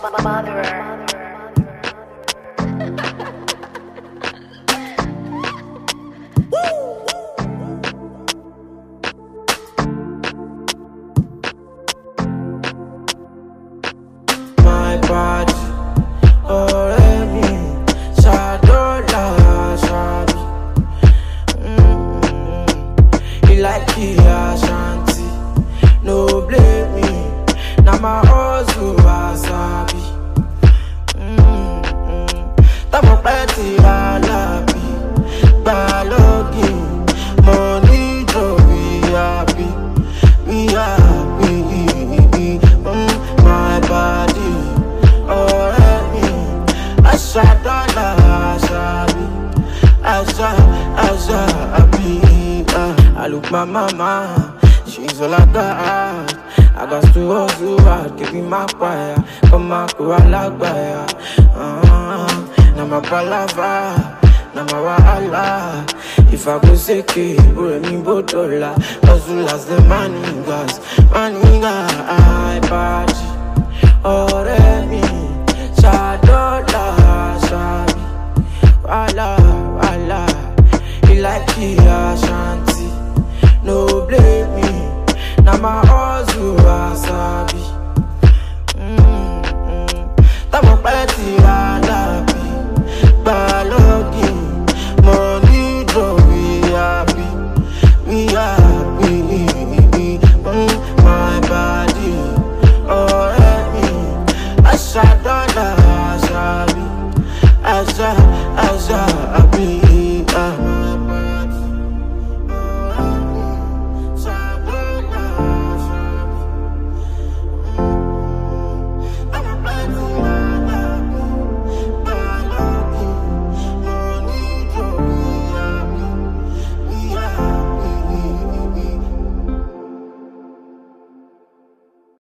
My body, oh me, Shadola, Shabi. You like the Ashanti, no blame me. Now my hustle wasabi. Tamo plenty alabi, balogi, money to be happy, we happy. My body, oh me, Ashadala, Ashabi, Ashabi. I look my mama, she's all I got. I got to hustle hard, give me my fire. Come on, go I like fire. Now my palava, now my wahala. If I go sick, we me botola. Hustle as the money gas, money gas.